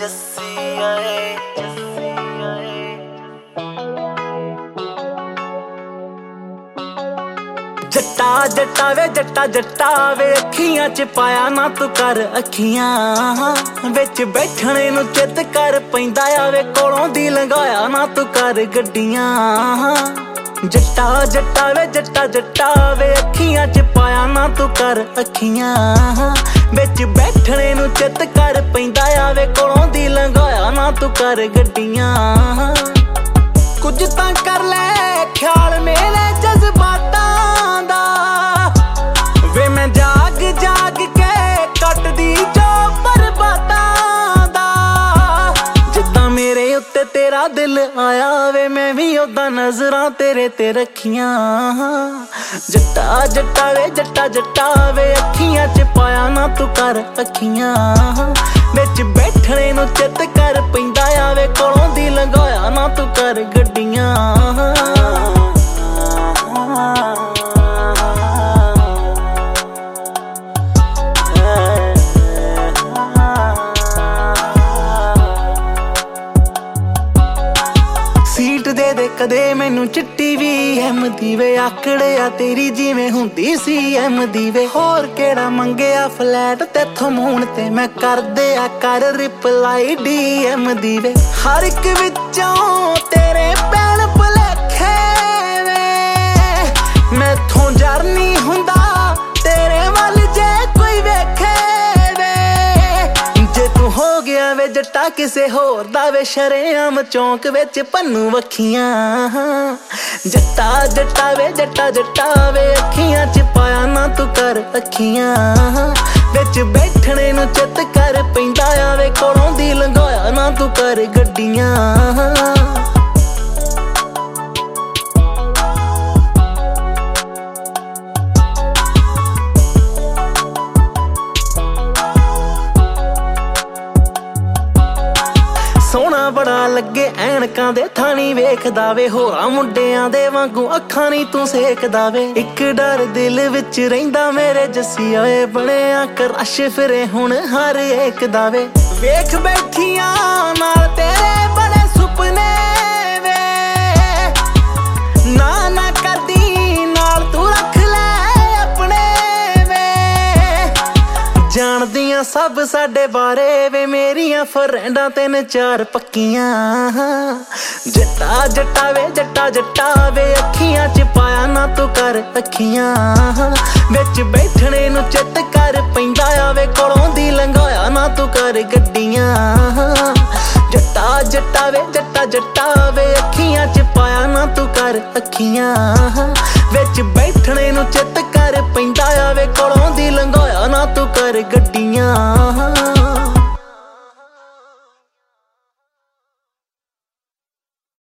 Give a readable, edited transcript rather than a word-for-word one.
ਜੱਸੀ ਆਏ ਜੱਟਾ ਜੱਟਾ ਵੇ ਜੱਟਾ ਜੱਟਾ ਵੇ ਅੱਖੀਆਂ ਚ ਪਾਇਆ ਨਾ ਤੂੰ ਕਰ ਅੱਖੀਆਂ ਵਿੱਚ ਬੈਠਣੇ ਨੂੰ ਚਿੱਤ ਕਰ ਪੈਂਦਾ ਆਵੇ ਕੋਲੋਂ ਦੀ ਲੰਘਾਇਆ ਨਾ ਤੂੰ ਕਰ ਗੱਡੀਆਂ ਜੱਟਾ ਜੱਟਾ ਵੇ ਜੱਟਾ ਜੱਟਾ ਵੇ ਅੱਖੀਆਂ ਚ ਪਾਇਆ ਨਾ ਤੂੰ ਕਰ ਅੱਖੀਆਂ ਵਿੱਚ ਬੈਠਣੇ ਨੂੰ ਚਿੱਤ ਕਰ ਪੈਂਦਾ ਆਵੇ ਕੋਲੋਂ ਦੀ ਲੰਘਾਇਆ ਨਾ ਤੂੰ ਕਰ ਗੱਡੀਆਂ ਕੁਝ ਤਾਂ ਕਰ ਲੈ ਖਿਆਲ ਮੇਰੇ ਜਜ਼ਬਾਤਾਂ ਦਾ ਵੇ ਮੈਂ ਜਾਗ ਜਾਗ ਕੇ ਕੱਟਦੀ ਜੋ ਬਰਬਾਦਾਂ ਦਾ ਜਿੱਦਾਂ ਮੇਰੇ ਉੱਤੇ ਤੇਰਾ ਦਿਲ ਆਇਆ ਵੇ ਮੈਂ ਵੀ ਉਦਾਂ ਨਜ਼ਰਾਂ ਤੇਰੇ ਤੇ ਰੱਖੀਆਂ ਜੱਟਾ ਜੱਟਾ ਵੇ ਜੱਟਾ ਜੱਟਾ ਵੇ ਅੱਖੀਆਂ ਚ ਪਾਇਆ ਨਾ ਤੂੰ ਕਰ ਅੱਖੀਆਂ ਵਿੱਚ ਬੈਠਣੇ ਨੂੰ ਚਿੱਤ ਕਰ ਪੈਂਦਾ ਆਵੇ ਕੋਲੋਂ ਦੀ ਲੰਘਾਇਆ ਨਾ ਤੂੰ ਕਰ ਗੱਡੀਆਂ ਸੀਟ ਦੇ ਦੇ ਕਦੇ ਮੈਨੂੰ ਚਿੱਟੀ ਵੀ ਐਮ ਦੀ ਵੇ ਆਕੜਿਆ ਤੇਰੀ ਜਿਵੇਂ ਹੁੰਦੀ ਸੀ ਐਮ ਦੀ ਵੇ ਹੋਰ ਕਿਹੜਾ ਮੰਗਿਆ ਫਲੈਟ ਤੇਥੋਂ ਮੂਣ ਤੇ ਮੈਂ ਕਰਦੇ ਆ ਕਰ ਰਿਪਲਾਈ ਡੀ ਐਮ ਦੀ ਵੇ ਹਰ ਇੱਕ ਵਿੱਚੋਂ ਤੇਰੇ ਪੈਣ ਭੁਲੇਖੇ ਵੇ ਮੈਥੋਂ ਜਰ ਨਹੀਂ ਹੁੰਦਾ ਤੇਰੇ ਵੱਲ ਜੇ ਕੋਈ ਵੇਖੇ ਵੇ ਜੇ ਤੂੰ ਹੋ ਗਿਆ ਵੇ ਜੱਟਾ ਕਿਸੇ ਹੋਰ ਦਾ ਵੇ ਸ਼ਰੇਆਮ ਚੌਂਕ ਵਿੱਚ ਪੰਨੂ ਵੱਖੀਆਂ ਜੱਟਾ ਜੱਟਾ ਵੇ ਜੱਟਾ ਜੱਟਾ ਵੇ ਅੱਖੀਆਂ ਚ ਪਾਇਆ ਨਾ ਤੂੰ ਕਰ ਅੱਖੀਆਂ ਵਿੱਚ ਬੈਠਣੇ ਨੂੰ ਚਿੱਤ ਕਰ ਪੈਂਦਾ ਆਵੇ ਕੋਲੋਂ ਦੀ ਲੰਘਾਇਆ ਨਾ ਤੂੰ ਕਰ ਗੱਡੀਆਂ ਸੋਹਣਾ ਬੜਾ ਲੱਗੇ ਐਨਕਾਂ ਦੇ ਥਾਣੀ ਵੇਖਦਾ ਵੇ ਹੋਰਾਂ ਮੁੰਡਿਆਂ ਦੇ ਵਾਂਗੂ ਅੱਖਾਂ ਨਹੀਂ ਤੂੰ ਸੇਕਦਾ ਵੇ ਇੱਕ ਡਰ ਦਿਲ ਵਿੱਚ ਰਹਿੰਦਾ ਮੇਰੇ ਜੱਸੀ ਓਏ ਬਣਿਆ ਕਰਸ਼ ਫਿਰੇ ਹੁਣ ਹਰ ਇੱਕ ਦਾ ਵੇ ਵੇਖ ਬੈਠੀਆਂ ਨਾਲ ਤੇਰੇ ਬੜੇ ਸੁਪਨੇ ਵੇ ਨਾ ਨਾ ਕਰਦੀ ਨਾਲ ਤੂੰ ਰੱਖ ਲੈ ਆਪਣੇ ਵੇ ਜਾਣਦੀਆਂ ਸਭ ਸਾਡੇ ਬਾਰੇ ਵੇ ਮੇਰੀਆਂ ਫਰੈਂਡਾਂ ਤਿੰਨ ਚਾਰ ਪੱਕੀਆਂ ਜੱਟਾ ਜੱਟਾ ਵੇ ਜੱਟਾ ਜੱਟਾ ਵੇ ਅੱਖੀਆਂ ਚ ਪਾਇਆ ਨਾ ਤੂੰ ਕਰ ਅੱਖੀਆਂ ਵਿੱਚ ਬੈਠਣੇ ਨੂੰ ਚਿੱਤ ਕਰ ਪੈਂਦਾ ਆਵੇ ਕੋਲੋਂ ਦੀ ਲੰਘਾਇਆ ਨਾ ਤੂੰ ਕਰ ਗੱਡੀਆਂ ਜੱਟਾ ਜੱਟਾ ਵੇ ਜੱਟਾ ਜੱਟਾ ਵੇ ਅੱਖੀਆਂ ਚ ਪਾਇਆ ਨਾ ਤੂੰ ਕਰ ਅੱਖੀਆਂ ਵਿੱਚ ਬੈਠਣੇ ਨੂੰ ਚਿੱਤ ਕਰ ਪੈਂਦਾ ਆਵੇ ਕੋਲੋਂ ਦੀ ਲੰਘਾਇਆ ਨਾ ਤੂੰ ਕਰ ਗੱਡੀਆਂ